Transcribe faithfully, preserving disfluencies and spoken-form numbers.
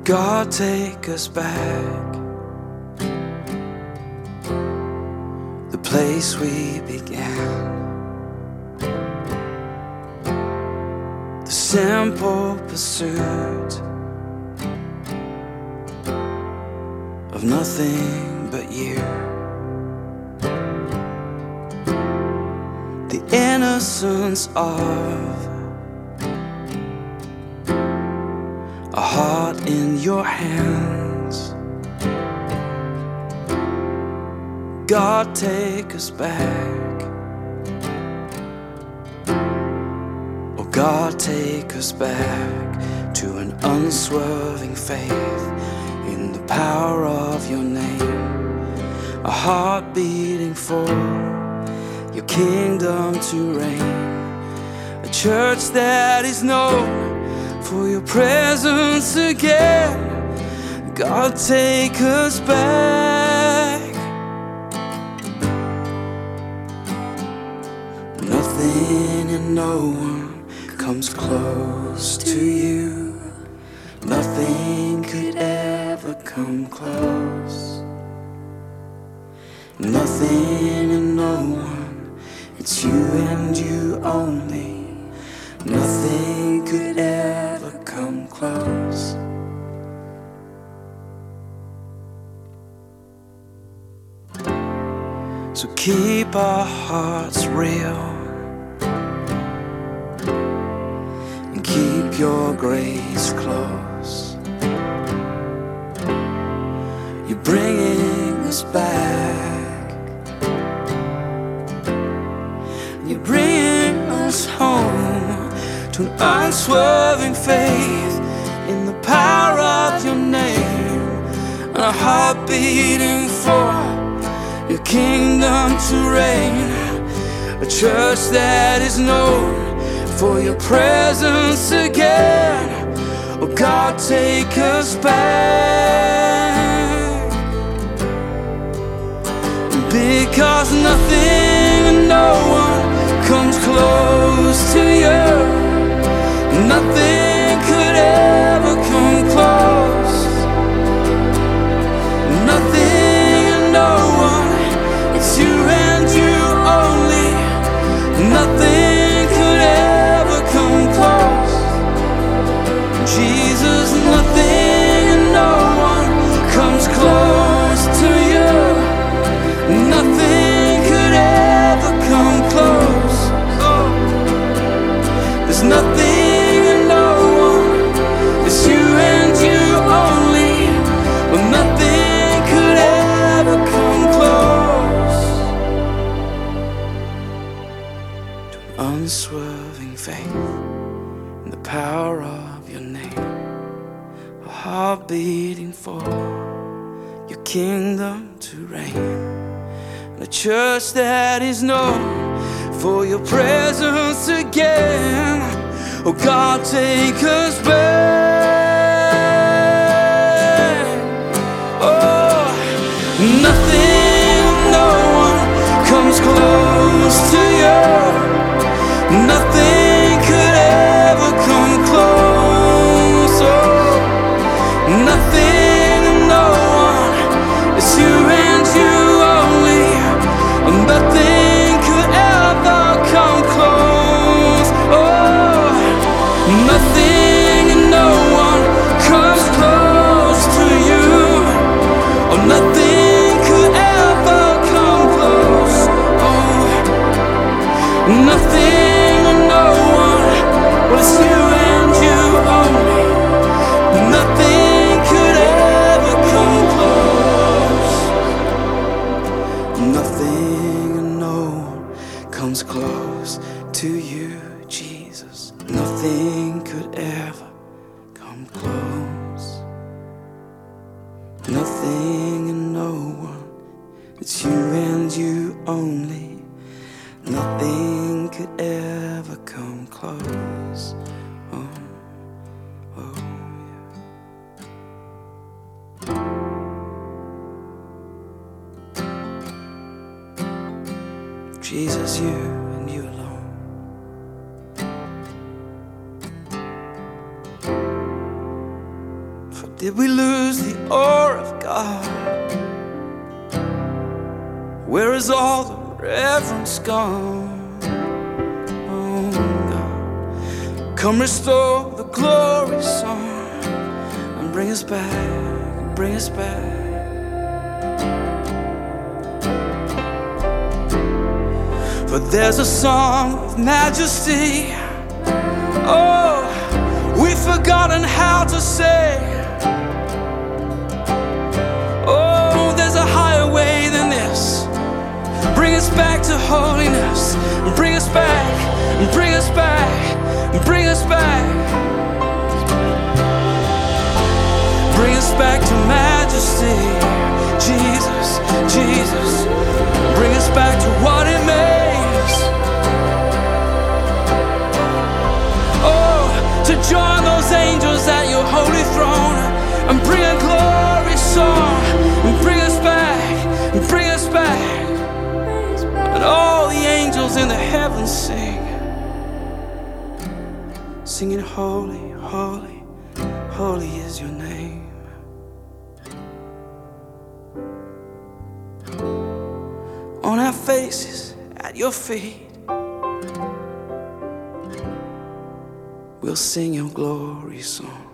God, take us back, the place we began, the simple pursuit of nothing but you, the innocence of a heart in your hands. God, take us back. Oh God, take us back to an unswerving faith in the power of your name, a heart beating for your kingdom to reign, a church that is known for your presence again. God, take us back. Nothing and no one comes close to you. Nothing could ever come close. Nothing and no one, it's you and you only. Nothing could ever come close. So keep our hearts real and keep your grace close. You're bringing us back. You're bringing us home to an unswerving faith in the power of your name, and a heart beating for your kingdom to reign, a church that is known for your presence again. Oh God, take us back, because nothing and no one comes close to you. Nothing could ever come close. Nothing and no one, it's you and you only. Nothing could ever come close. Jesus, nothing and no one comes close to you. Nothing could ever come close. Oh, there's nothing. Unswerving faith in the power of your name, a heart beating for your kingdom to reign, and a church that is known for your presence again. Oh God, take us back. Oh, nothing, no one comes close to you. Nothing could ever come close. Oh, nothing and no one, it's you and you only. Nothing could ever come close. Oh, nothing and no one comes close to you. Oh, nothing could ever come close. Oh, nothing. Well, it's you and you only. Nothing could ever come close. Nothing and no one comes close to you, Jesus. Nothing could ever come close. Nothing and no one, it's you and you only. Nothing could ever come close. Oh, oh, yeah. Jesus, you and you alone. did we lose the awe of God? Where is all the reverence gone? Oh God, come restore the glory song and bring us back, bring us back. For there's a song of majesty, oh, we've forgotten how to say. Oh, there's a higher way than this. Bring us back to holiness. Bring us back, bring us back, bring us back. Bring us back to majesty. Jesus, Jesus, bring us back to what it means. To join those angels at your holy throne and bring a glory song and bring us back, and bring us back. And all the angels in the heavens sing, singing holy, holy, holy is your name. On our faces at your feet, we'll sing your glory song.